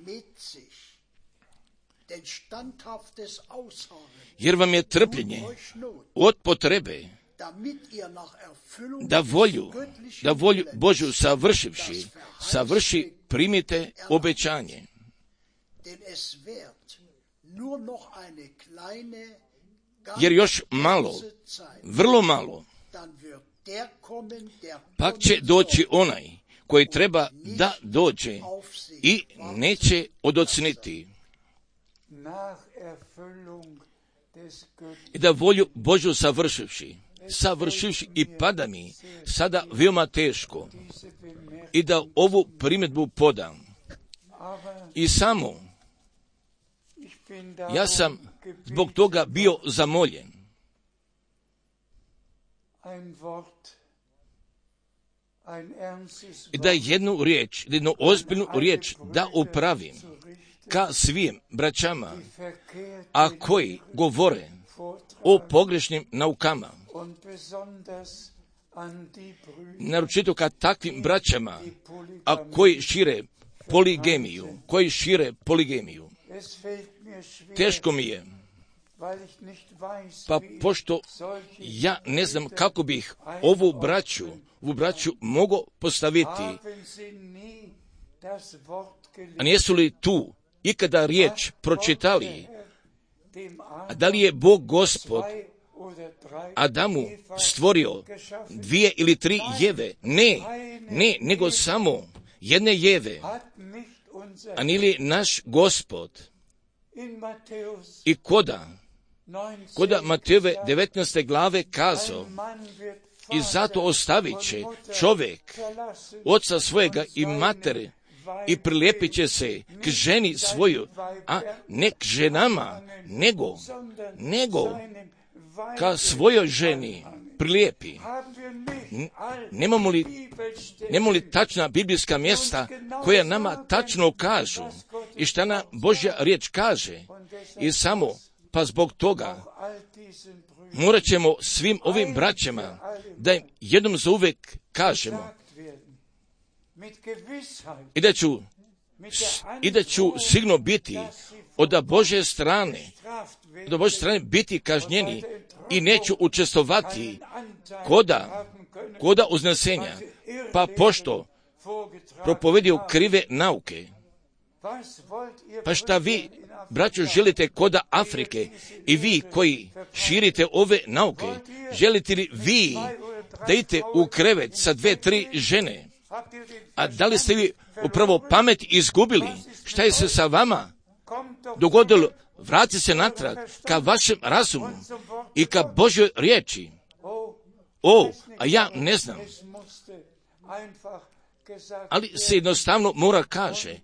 jer vam je trpljenje od potrebe, da volju, da volju Božju savršivši, savrši primite obećanje. Jer još malo, vrlo malo, pak će doći onaj koji treba da dođe i neće odocniti. I da volju Božju savršivši, savršivši i pada mi sada veoma teško i da ovu primjedbu podam. I samo ja sam zbog toga bio zamoljen i da jednu riječ, jednu ozbiljnu riječ da upravim ka svim braćama, a koji govore o pogrešnim naukama, naročito ka takvim braćama, a koji šire poligemiju, koji šire poligemiju. Teško mi je, pa pošto ja ne znam kako bih ovu braću, ovu braću mogao postaviti, a nisu li tu ikada riječ pročitali, a da li je Bog Gospod Adamu stvorio dvije ili tri jeve? Ne, ne, nego samo jedne jeve. A nije li naš Gospod i koda, koda Matejove devetnaeste glave kazao, i zato ostavit će čovjek oca svojega i matere i prilijepit će se k ženi svoju, a ne k ženama, nego, nego ka svojoj ženi prilijepi. Nemamo li, nemamo li tačna biblijska mjesta koja nama tačno kažu i šta nam Božja riječ kaže? I samo, pa zbog toga morat ćemo svim ovim braćama da im jednom za uvijek kažemo i da ću, i da ću sigurno biti od Božje strane, od Božje strane biti kažnjeni i neću učestvovati koda, koda uznesenja, pa pošto propovedio krive nauke. Pa šta vi, braćo, želite koda Afrike i vi koji širite ove nauke, želite li vi da idete u krevet sa dve, tri žene? A da li ste vi upravo pamet izgubili? Šta je se sa vama dogodilo? Vrati se natrag ka vašem razumu i ka Božjoj riječi. O, a ja ne znam. Ali se jednostavno mora kaže.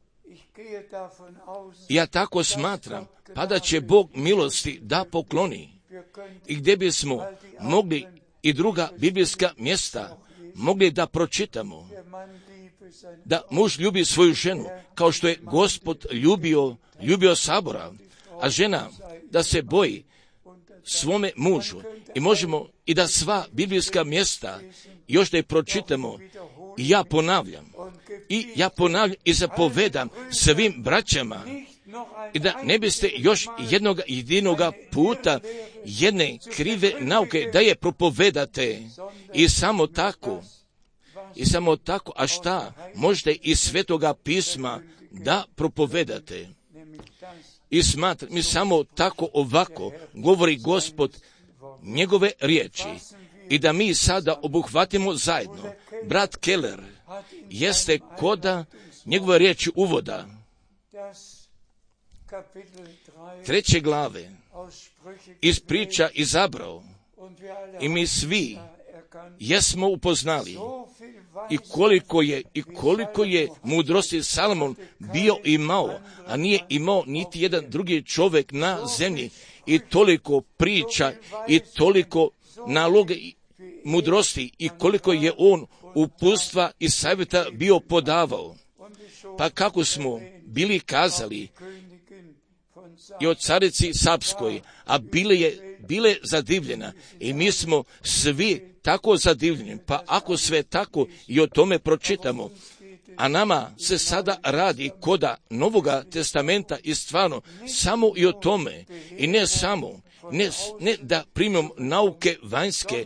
Ja tako smatram, pa da će Bog milosti da pokloni. I gdje bismo mogli i druga biblijska mjesta mogli da pročitamo. Da muž ljubi svoju ženu, kao što je Gospod ljubio, ljubio Sabora, a žena da se boji svome mužu. I možemo i da sva biblijska mjesta još da je pročitamo. I ja ponavljam, i ja ponavljam i zapovedam svim braćama, i da ne biste još jednog jedinoga puta jedne krive nauke da je propovedate. I samo tako, i samo tako, a šta, možete iz Svetoga pisma da propovedate. I smatram, mi samo tako ovako govori Gospod njegove riječi. I da mi sada obuhvatimo zajedno. Brat Keller jeste koda njegove riječi uvoda. treće glave iz priča izabrao i mi svi jesmo upoznali i koliko je i koliko je mudrosti Salomon bio imao, a nije imao niti jedan drugi čovjek na zemlji, i toliko priča i toliko naloga i mudrosti i koliko je on uputstva i savjeta bio podavao. Pa kako smo bili kazali i o carici Sapskoj, a bile je bile zadivljena i mi smo svi tako zadivljeni. Pa ako sve tako i o tome pročitamo, a nama se sada radi koda Novoga testamenta i stvarno samo i o tome, i ne samo, ne, ne da primimo nauke vanjske,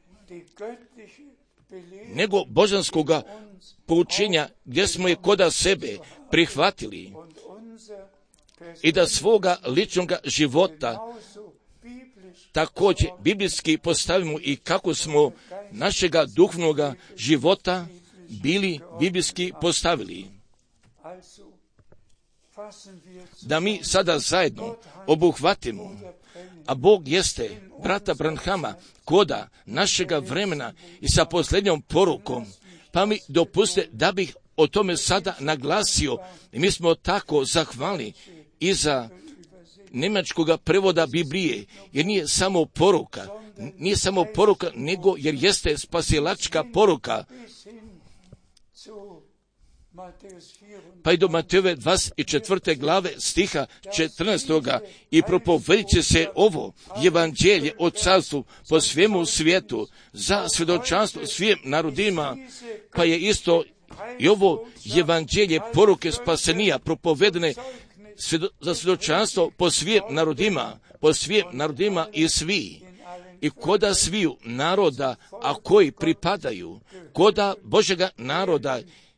nego božanskoga poučenja gdje smo je koda sebe prihvatili i da svoga ličnog života također biblijski postavimo i kako smo našega duhovnog života bili biblijski postavili. Da mi sada zajedno obuhvatimo, a Bog jeste brata Branhama koda našega vremena i sa posljednjom porukom, pa mi dopuste da bih o tome sada naglasio, i mi smo tako zahvalni i za njemačkog prevoda Biblije, jer nije samo poruka, nije samo poruka, nego jer jeste spasilačka poruka. Pa i do Matejove dvadeset četvrte glave stiha četrnaestog i propovedit će se ovo evanđelje o carstvu po svemu svijetu za svjedočanstvo svim narodima, pa je isto i ovo evanđelje poruke spasenija propovedene za svjedočanstvo po svim narodima, po svim narodima i svi, i koda sviju naroda, a koji pripadaju koda Božega naroda.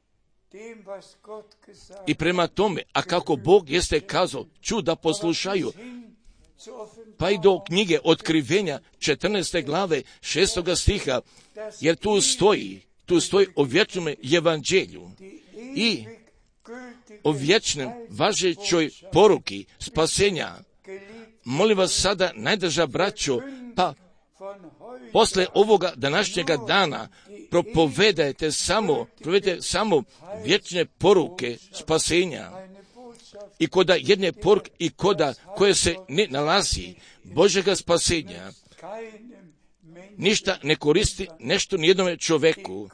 I prema tome, a kako Bog jeste kazao, ću da poslušaju, pa i do knjige Otkrivenja četrnaeste glave šestoga stiha, jer tu stoji, tu stoji o vječnom evanđelju i o vječnom važećoj poruki spasenja. Molim vas sada, najdraža braćo, pa posle ovoga današnjega dana propovedajte samo, propovedajte samo vječne poruke spasenja. I koda jedne poruke i koda koje se ne nalazi Božega spasenja, ništa ne koristi nešto nijednome čoveku.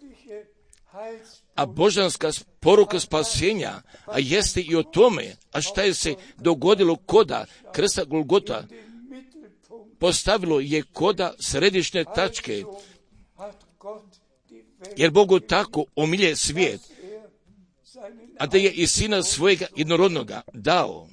A božanska poruka spasenja, a jeste i o tome, a šta je se dogodilo koda krsta Golgota, postavilo je koda središnje tačke, jer Bogu tako omilje svijet, a da je i sina svojega jednorodnoga dao,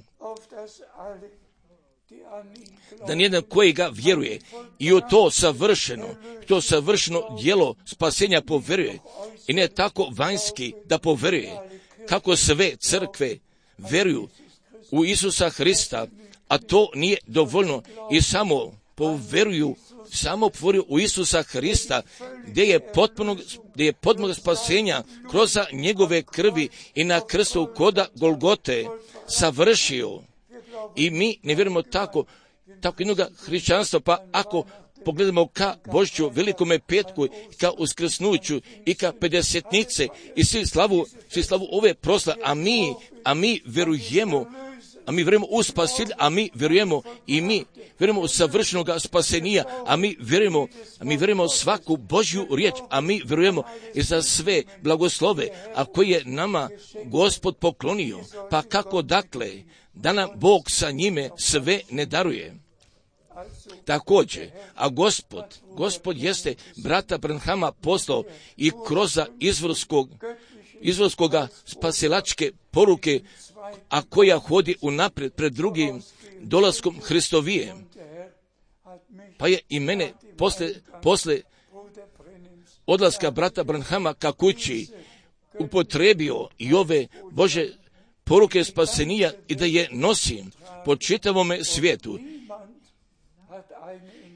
da nijedan koji ga vjeruje i u to savršeno, to savršeno djelo spasenja poveruje, i ne tako vanjski da poveruje, kako sve crkve veruju u Isusa Hrista, a to nije dovoljno, i samo poveruju, samo poveruju u Isusa Hrista, gdje je potpunog, gdje je potpunog spasenja kroz njegove krvi i na krstu koda Golgote savršio. I mi ne vjerujemo tako, tako jednog hrišćanstva, pa ako pogledamo ka Božiću, velikome petku, ka uskrsnuću i ka pedesetnice i svi slavu, svi slavu ove prosla, a mi, a mi verujemo, a mi vjerujemo u spasilj, a mi vjerujemo i mi vjerujemo u savršenog spasenija, a mi vjerujemo, a mi vjerujemo svaku Božju riječ, a mi vjerujemo i za sve blagoslove, a koje je nama Gospod poklonio. Pa kako dakle, da nam Bog sa njime sve ne daruje? Također, a Gospod, Gospod jeste brata Branhama poslao i kroz izvorskog, izvorskoga spasilačke poruke, a koja hodi unaprijed pred drugim dolaskom Hristovije. Pa je i mene posle, posle odlaska brata Branhama ka kući upotrebio i ove Bože poruke spasenija i da je nosim po čitavome svijetu.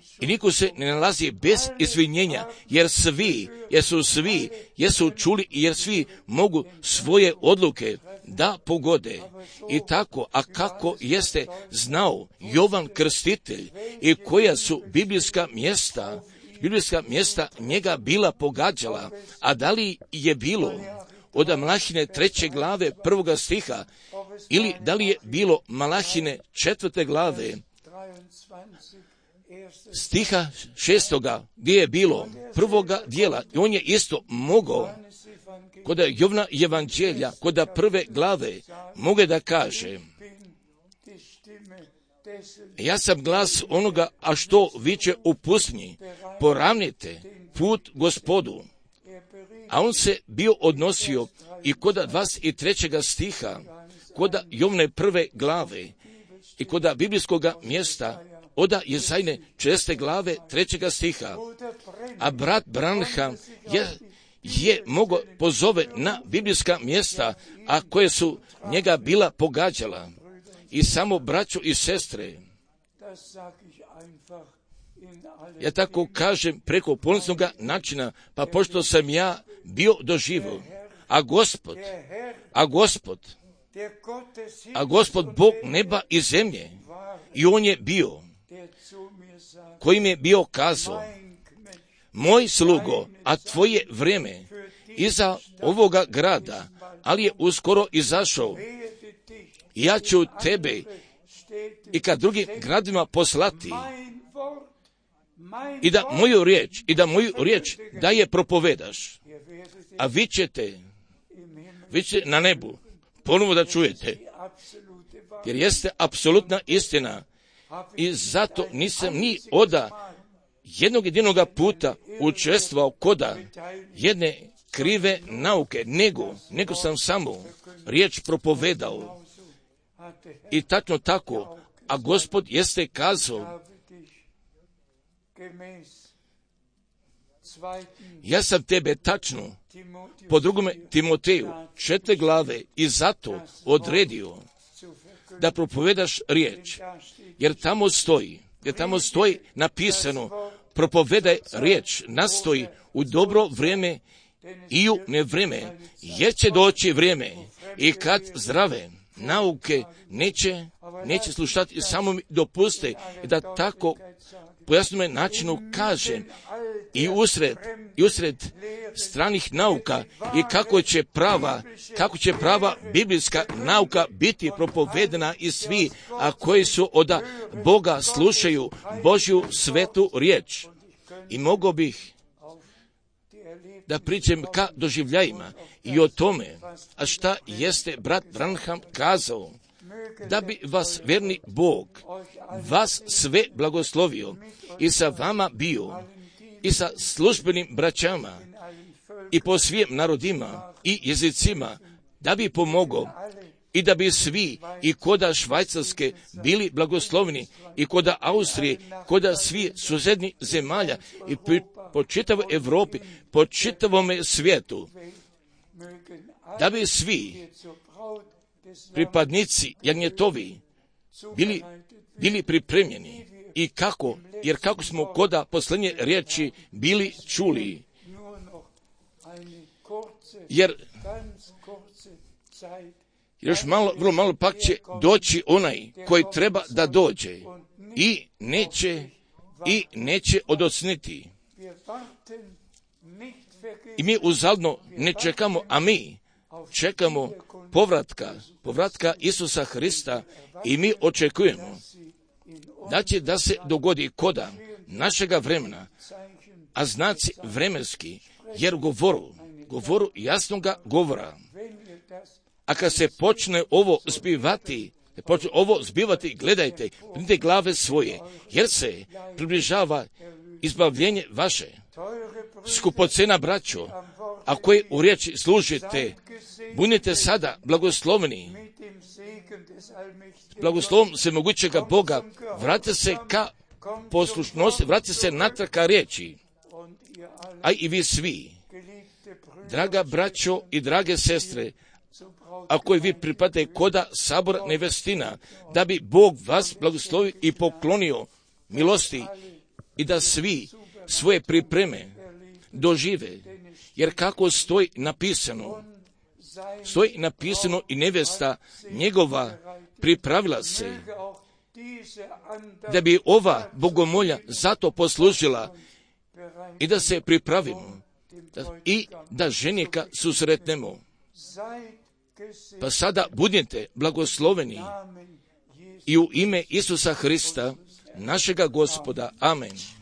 I niko se ne nalazi bez izvinjenja, jer svi, jer su svi, jer su čuli i jer svi mogu svoje odluke da pogode. I tako, a kako jeste znao Jovan Krstitelj i koja su biblijska mjesta, biblijska mjesta njega bila pogađala, a da li je bilo od Malahine treće glave prvoga stiha, ili da li je bilo Malahine četvrte glave stiha šestoga, gdje je bilo prvoga dijela, i on je isto mogao kod Jovna evanđelja, kod prve glave, mogu da kaže: ja sam glas onoga, a što viče u pustinji, poravnite put Gospodu. A on se bio odnosio i kod dvadeset trećeg stiha, kod Jovne prve glave i kod biblijskog mjesta od Jezajne četrnaeste glave trećega stiha. A brat Branham je, je mogo pozove na biblijska mjesta, a koje su njega bila pogađala. I samo braćo i sestre, ja tako kažem preko ponosnog načina, pa pošto sam ja bio doživio, a Gospod, a Gospod, a Gospod Bog neba i zemlje, i on je bio, kojim je bio kazao: moj slugo, a tvoje vrijeme iza ovoga grada, ali je uskoro izašao, ja ću tebe i ka drugim gradima poslati, i da moju riječ, i da moju riječ da je propovedaš, a vi ćete, vi ćete na nebu ponovo da čujete, jer jeste apsolutna istina. I zato nisam ni oda jednog jedinoga puta učestvovao koda jedne krive nauke, nego, nego sam samo riječ propovedao. I tačno tako, a Gospod jeste kazao: ja sam tebe tačno po drugome Timoteju četiri glave i zato odredio da propovedaš riječ, jer tamo stoji, jer tamo stoji napisano: propovedaj riječ, nastoji u dobro vrijeme i u nevreme, jer će doći vrijeme i kad zdrave nauke neće, neće slušati. Samo mi dopuste da tako pojasnim načinu kažem, i usred, i usred stranih nauka, i kako će prava, kako će prava biblijska nauka biti propovedena i svi, a koji su od Boga slušaju Božju svetu riječ. I mogo bih da pričam ka doživljajima i o tome, a šta jeste brat Branham kazao, da bi vas verni Bog vas sve blagoslovio i sa vama bio i sa službenim braćama i po svim narodima i jezicima, da bi pomogao i da bi svi i koda Švajcarske bili blagoslovni i koda Austrije, koda svi susednih zemalja i po čitavoj Evropi, po čitavom svijetu, da bi svi pripadnici jagnjetovi bili, bili pripremljeni. I kako, jer kako smo koda posljednje riječi bili čuli, jer još malo, vrlo malo pak će doći onaj koji treba da dođe i neće, i neće odocniti. I mi uzaludno ne čekamo, a mi čekamo povratka, povratka Isusa Hrista, i mi očekujemo da će da se dogodi koda našega vremena, a znaci vremenski, jer govoru, govoru jasnoga govora. A kad se počne ovo zbivati, počne ovo zbivati, gledajte, prinite glave svoje, jer se približava izbavljenje vaše. Skupocena braćo, a koji u riječi služite, budite sada blagosloveni. Blagoslovom se mogućega Boga, vratite se ka poslušnosti, vratite se natrag ka riječi. A i vi svi, draga braćo i drage sestre, a koji vi pripadate koda sabora nevestina, da bi Bog vas blagoslovio i poklonio milosti i da svi svoje pripreme dožive, jer kako stoji napisano, stoji napisano i nevesta njegova pripravila se, da bi ova bogomolja zato poslužila i da se pripravimo i da ženika susretnemo. Pa sada budite blagosloveni i u ime Isusa Hrista, našega Gospoda. Amen.